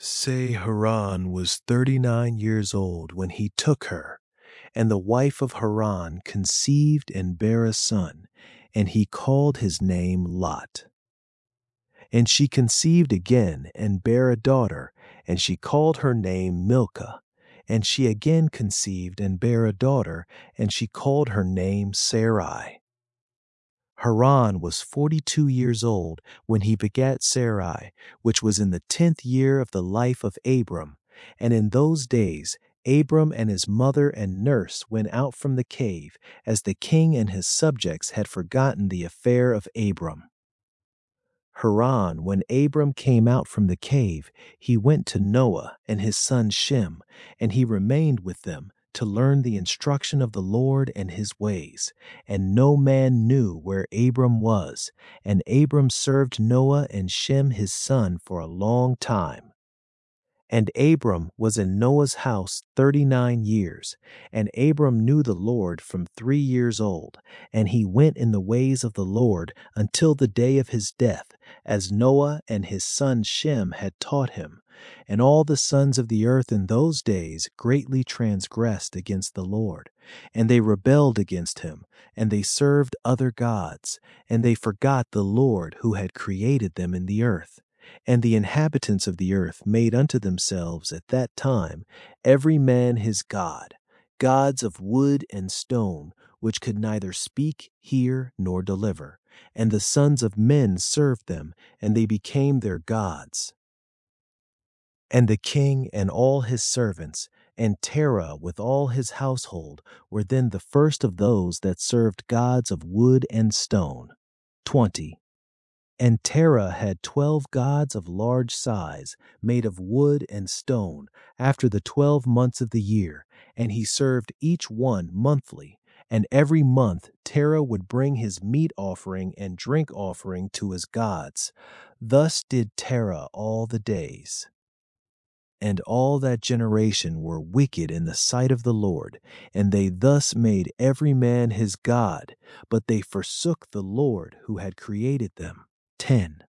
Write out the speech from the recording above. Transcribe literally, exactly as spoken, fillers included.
Say Haran was thirty-nine years old when he took her, and the wife of Haran conceived and bare a son, and he called his name Lot. And she conceived again and bare a daughter, and she called her name Milcah. And she again conceived and bare a daughter, and she called her name Sarai. Haran was forty-two years old when he begat Sarai, which was in the tenth year of the life of Abram. And in those days Abram and his mother and nurse went out from the cave, as the king and his subjects had forgotten the affair of Abram. Haran, when Abram came out from the cave, he went to Noah and his son Shem, and he remained with them to learn the instruction of the Lord and his ways. And no man knew where Abram was, and Abram served Noah and Shem his son for a long time. And Abram was in Noah's house thirty-nine years, and Abram knew the Lord from three years old, and he went in the ways of the Lord until the day of his death, as Noah and his son Shem had taught him. And all the sons of the earth in those days greatly transgressed against the Lord, and they rebelled against him, and they served other gods, and they forgot the Lord who had created them in the earth. And the inhabitants of the earth made unto themselves at that time every man his god, gods of wood and stone, which could neither speak, hear, nor deliver. And the sons of men served them, and they became their gods. And the king and all his servants, and Terah with all his household, were then the first of those that served gods of wood and stone. twenty. And Terah had twelve gods of large size, made of wood and stone, after the twelve months of the year, and he served each one monthly. And every month Terah would bring his meat offering and drink offering to his gods. Thus did Terah all the days. And all that generation were wicked in the sight of the Lord, and they thus made every man his god, but they forsook the Lord who had created them. ten.